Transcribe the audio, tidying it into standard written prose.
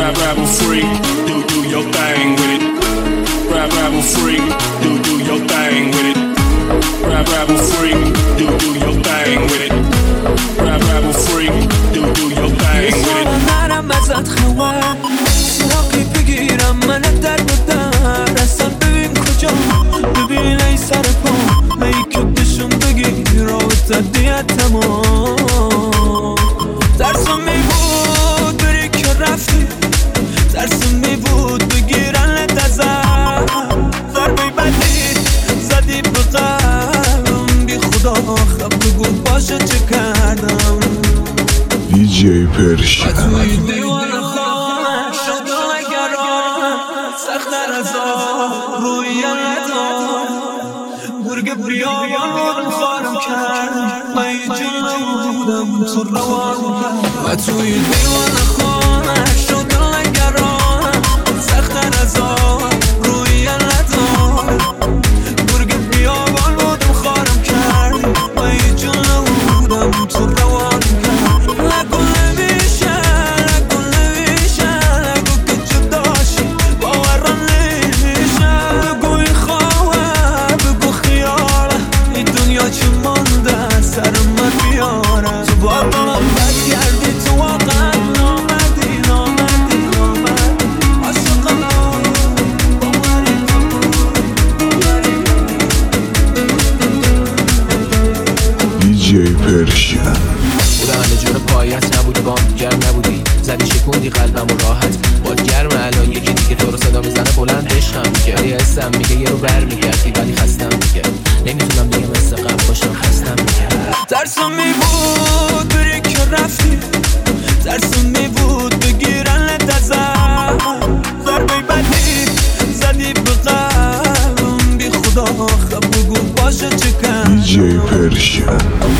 Rebel freak, do your thing with it. Rebel freak, do your thing with it. Rebel freak, do your thing with it. Rebel freak, do your thing with it. منم ازت خبر سراغی بگیرم من در بدر اصلا ببین کجا ببین ای سر پا میکبشون بگیر رابطه دیت تمام ترسم میبود بری که رفتی ترسم میبود بگیرن ازم ضربه بدی زدی به قلبم بی خدا خب بگو باشه چه کردم دیجی پرشن توی دیوان خانه شدم اگران سختر از روی ندار برگ بیابان بودم خارم کرد من یه جون بودم تو روان کرد و توی دیوان خانه شدم اگران سختر از روی ندار برگ بیابان بودم خارم کرد من یه جون بودم تو روان کرد نگو نمیشه نگو نمیشه نگو که جداشی باورم نمیشه بگو این خواه بگو خیاله این دنیا چی مانده سر من بیاره تو با دلم بگردی تو واقعا نامدی نامدی نامدی عاشقم دیجی پرشن بودم همه جون پایت نبودی بام گرم نبودی زدی شکوندی قلبم و راحت باد گرم الان یکی دیگه تو رو صدا میزنه بلند عشقم میگه ولی حسم میگه یه رو بر میگردی ولی خستم میگه نمیتونم دیگه مثل قبل باشم خستم میگه ترسم میبود بری که رفتی ترسم میبود بگیرن ازم ضربه بدی زدی به قلبم بی خدا خب بگو باشه چه کن دیجی پرشن